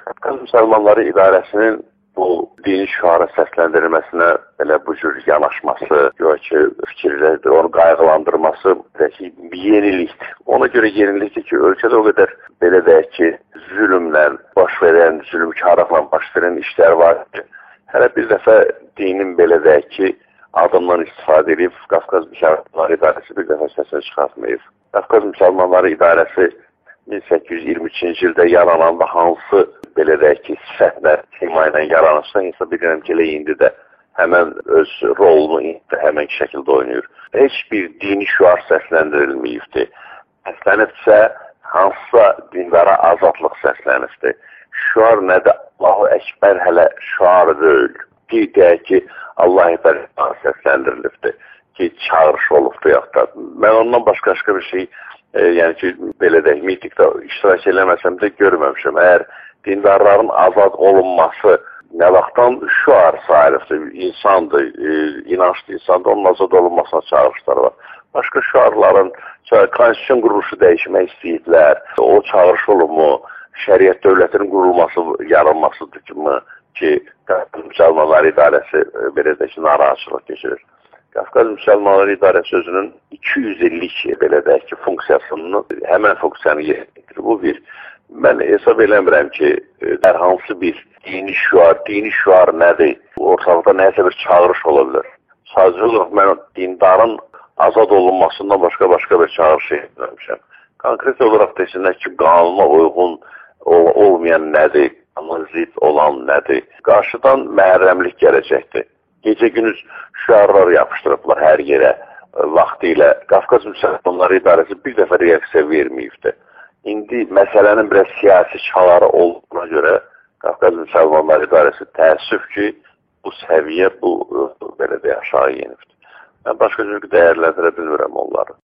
Qafqaz Müsəlmanları İdarəsinin bu dini şüara səsləndirilməsinə belə bu cür yanaşması, görək ki, fikirlərdir, onu qayğılandırması bir yenilikdir. Ona görə yenilikdir ki, ölkədə o qədər belə deyək ki, zülmlə baş verən, zülmkarlıqla baş verən işlər var ki, hələ bir dəfə dinin belə deyək ki, adından istifadə edib, Qafqaz Müsəlmanları İdarəsi bir dəfə səsini çıxartmayıb. Qafqaz Müsəlmanları İdarəsi 1823-ci ildə yarananda hansı belə deyək ki, sifətlə, tema ilə yaranırsa, hesab edirəm ki, indi də həmən öz rolunu həmən şəkildə oynayır. Heç bir dini şüar səsləndirilməyibdir. Səslənibsə, hansısa dindara azadlıq səslənibdir. Şüar nədir? Allahu Əkbər hələ şüar deyil. Deyək ki, Allah-u Ekber səsləndirilibdir ki, çağırış olubdur yaxud da. Mən ondan başqa bir şey, yəni ki, belə deyək, mitikdə iştirak eləməsəm də görməmişəm. Əgər dindarların azad olunması nə vaxtdan şüar sayılıbdır, insandır, inançlı insandır, onun azad olunmasına çağırışlar var. Başqa şüarların, konstitusiyon quruluşu dəyişmək istəyirlər, o çağırış olunmu, şəriət dövlətinin qurulması, yaranmasıdır ki, Qafqaz Müsəlmanları İdarəsi belə deyək ki, narahatçılıq keçirir. Qafqaz Müsəlmanları İdarəsi özünün 200 illik belə deyək ki, funksiyasını, həmən funksiyanı yerinə bu bir. Mən hesab eləmirəm ki, hər hansı bir dini şüar nədir? Ortalıqda nəyəsə bir çağırış ola bilər. Sadəcə olaraq mən dindarın azad olunmasından başqa bir çağırış etməmişəm. Konkret olaraq desinlər ki, qanuna uyğun olmayan nədir? Qanuna zid olan nədir? Qarşıdan məhərrəmlik gələcəkdir. Gecə-gündüz şüarlar yapışdırıblar hər yerə. Vaxtilə Qafqaz Müsəlmanları İdarəsi bir dəfə reaksiya verməyibdir. İndi məsələnin biraz siyasi çaları olduğuna görə Qafqaz Müsəlmanları İdarəsi təəssüf ki, bu səviyyə, bu belə də aşağı yenibdir. Mən başqa cür dəyərləndirə bilmirəm onları.